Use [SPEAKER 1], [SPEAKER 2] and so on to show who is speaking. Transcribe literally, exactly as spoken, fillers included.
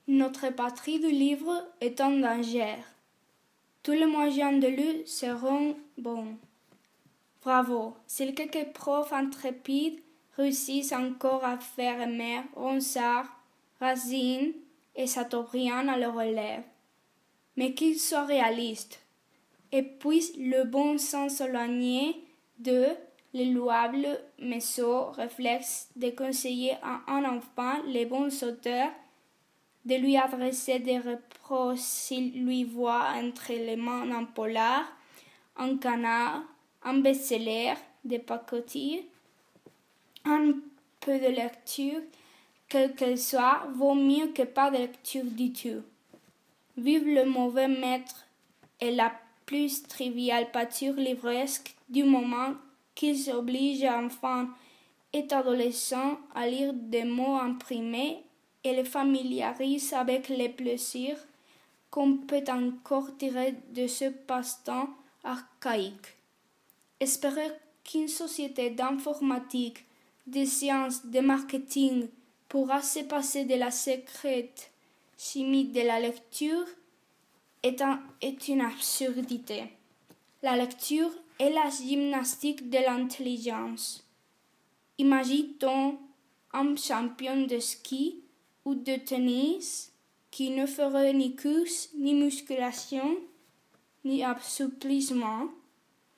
[SPEAKER 1] Notre patrie du livre est en danger. Tous les moyens de lutte seront bons. Bravo, si quelques profs intrépides réussissent encore à faire aimer Ronsard, Racine et Chateaubriand à leurs élèves. Mais qu'ils soient réalistes et puissent le bon sens s'éloigner de les louables mésots réflexes de conseiller à un enfant les bons auteurs, de lui adresser des reproches s'il lui voit entre les mains un polar, un canard, un best-seller, des pacotilles. Un peu de lecture, quelle qu'elle soit, vaut mieux que pas de lecture du tout. Vive le mauvais maître et la plus triviale pâture livresque du moment qu'ils obligent enfants et adolescents à lire des mots imprimés et les familiarisent avec les plaisirs qu'on peut encore tirer de ce passe-temps archaïque. Espérer qu'une société d'informatique, de sciences, de marketing pourra se passer de la secrète chimie de la lecture est, un, est une absurdité. La lecture est la gymnastique de l'intelligence. Imagine-t-on un champion de ski ou de tennis qui ne ferait ni course, ni musculation, ni assouplissement,